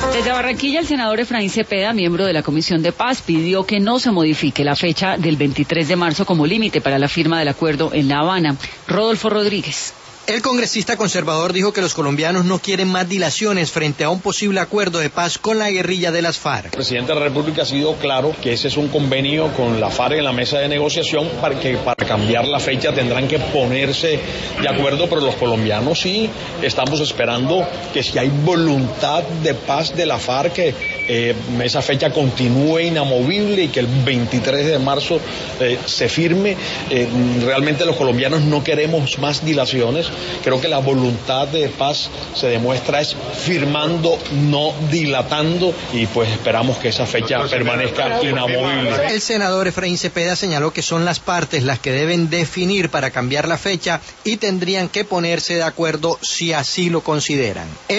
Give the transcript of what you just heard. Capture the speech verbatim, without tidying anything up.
Desde Barranquilla, el senador Efraín Cepeda, miembro de la Comisión de Paz, pidió que no se modifique la fecha del veintitrés de marzo como límite para la firma del acuerdo en La Habana. Rodolfo Rodríguez. El congresista conservador dijo que los colombianos no quieren más dilaciones frente a un posible acuerdo de paz con la guerrilla de las FARC. El presidente de la República ha sido claro que ese es un convenio con la FARC en la mesa de negociación para que para cambiar la fecha tendrán que ponerse de acuerdo, pero los colombianos sí estamos esperando que si hay voluntad de paz de la FARC, que eh, esa fecha continúe inamovible y que el veintitrés de marzo eh, se firme. Eh, realmente los colombianos no queremos más dilaciones. Creo que la voluntad de paz se demuestra es firmando, no dilatando, y pues esperamos que esa fecha permanezca inamovible. El senador Efraín Cepeda señaló que son las partes las que deben definir para cambiar la fecha y tendrían que ponerse de acuerdo si así lo consideran.